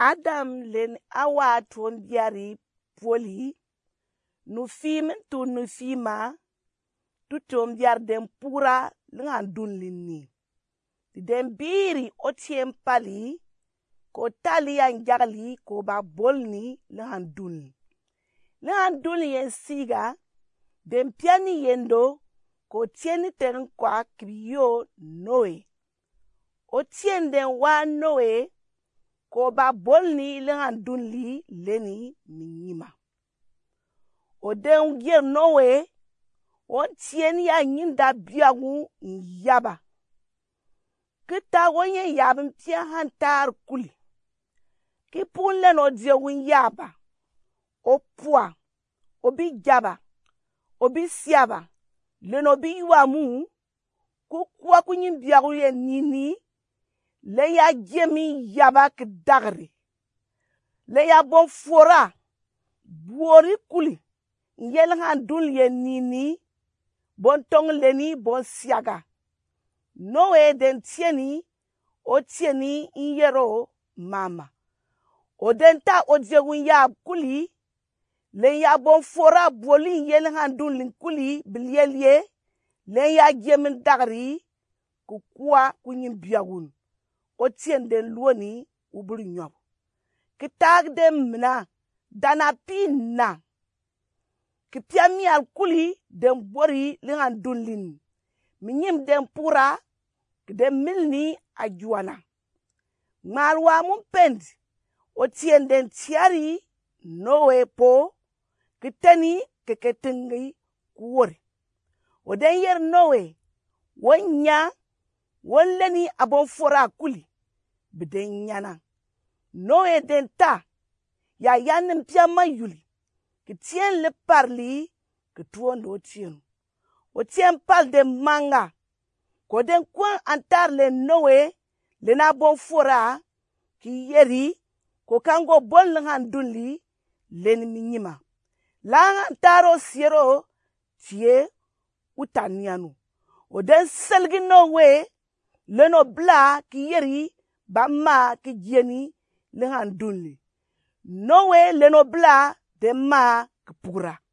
Adam len awa ton biari poli nu fim tu nu fima tu ton biar den pura lengan dun linni den biri otiem pali ko tali an jagli ko ba bolni lengan dun yen siga den piani yendo ko tieni ten kwa kriyo Noe o tien den wa Noe ko ba bolni lengan dun li leni minyima o den gier Noe on tieni ya nyinda biagu yaba kita wonye yabin pia hantar kuli ki punle no diewun yaba o pua obi jaba obi siaba leno bi yuamu ku kwa kunyin biagu ye nini le ya jemi yaba ki dagri le ya bon fora buori kuli yelangan dun ye nini bon tong leni bon siaga Noe den tieni o tieni yero mama o den ta o diewun ya kuli le ya bon fora buoli yelangan dun lin kuli bilyelie le ya jemin dagri ku kwa kunyin biagun o tien den luoni uburi nyob kitag dem mna dana pinna ki piami al kuli den bori lengan dunlin minyim den pura den milni ajuana marwa mun pend o tien den tiari Noe po kitani keketingi kuwori o den yer Noe wonya wonleni abon fora kuli biden nyana Noe den ta ya yanim piama yuli ki tien le parli ki tuon do tien o tien pal de manga ko den kwan antar le Noe le na bon fora ki yeri ko kango bon lengan dunli len minyima la antaro siero tie utanianu o den selgi Noe leno bla ki yeri bamma ki jeni lengan dunli Noe leno bla de ma kpura